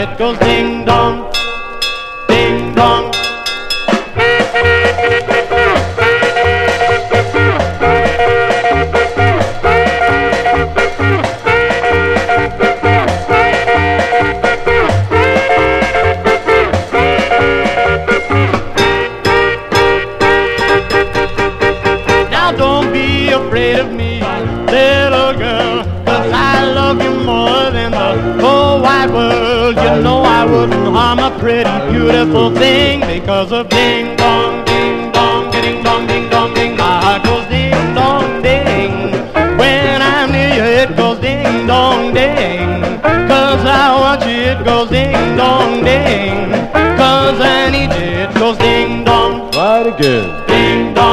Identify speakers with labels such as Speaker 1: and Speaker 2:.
Speaker 1: it goes ding dong, ding dong. Now don't be afraid of me, little girl, 'cause I love you more than the whole wide world. You know I wouldn't harm a pretty beautiful thing because of ding dong, ding dong, ding dong, ding dong, ding. My heart goes ding dong, ding. When I'm near you it goes ding dong, ding. 'Cause I want you it goes ding dong, ding. 'Cause I need you it goes ding dong.
Speaker 2: Right again.